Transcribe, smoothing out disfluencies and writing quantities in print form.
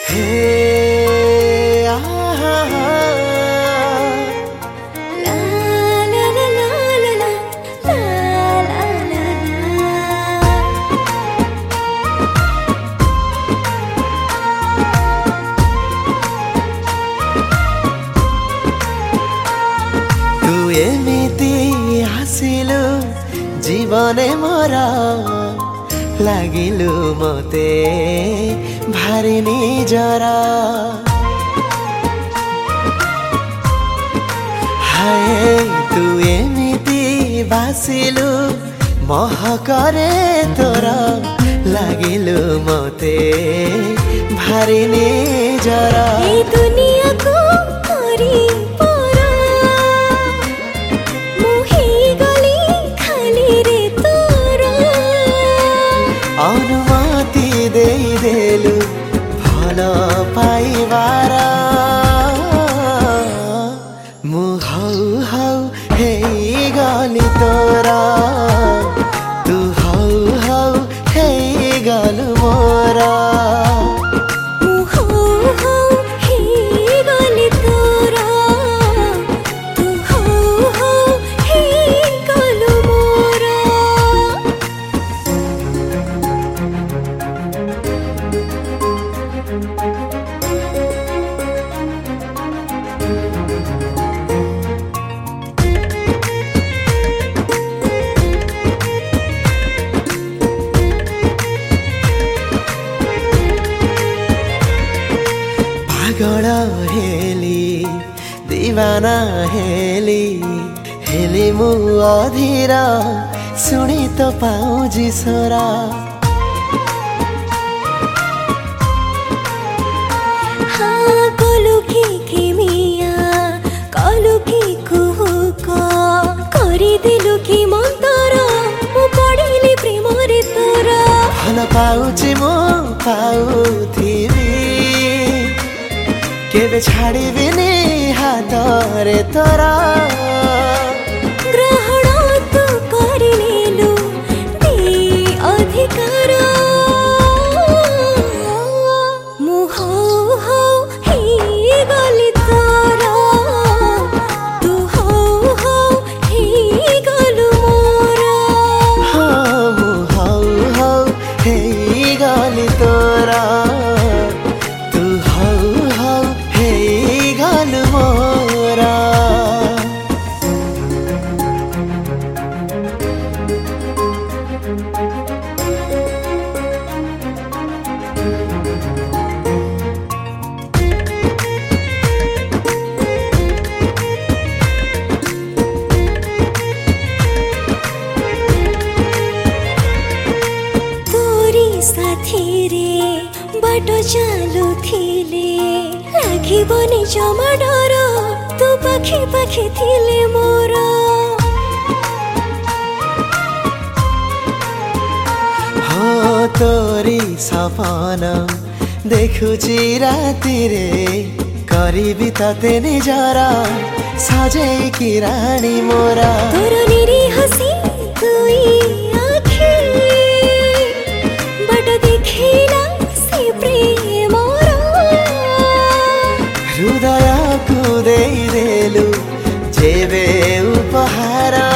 हे आहा ला ला ला ला ला ला ला ला ला। तू एमिति आसिलु जीवने मोरा लागिलु मते भारी निजरा हाय तू एमिति बासिलु महकरे तोरा लागिलु मते भारी निजरा ए दुनिया को करी परा मुहे गली खाली रे तोरा अनुमति देलु भल पाइबार मु हौ हौ हे गली तोरा तू हौ हौ हे गलु मोरा पागल हेली दीवाना हेली हेली मु अधीरा शुणी तो पाऊजी सोरा हाँ कलु की मिया कलु की कुहुक करी दिलु की मंतरा मु पड़िली प्रेम रे तोरा भल पाऊची मु पाउथिबी केबे छाड़िबिनी हाथ रे तोरा ग्रहण तू करिलेलु दे अधिकार मु हौ हौ हे गली तोरा तू हौ हौ हे गलु मोरा हाँ मु हौ हौ हे गली तोरा तू हौ हौ हे गलु मोरा साथी रे बाटो चालू थिले लागिबनी जमा डर तू पाखे पाखे थिले मोर हाँ तोरी सपना देखुची राति रे करीबी तते निजरा सजे की रानी मोरा तोर निरी हसी तुई आँखी बट देखिला से प्रेम हृदय को देलु जेबे उपहार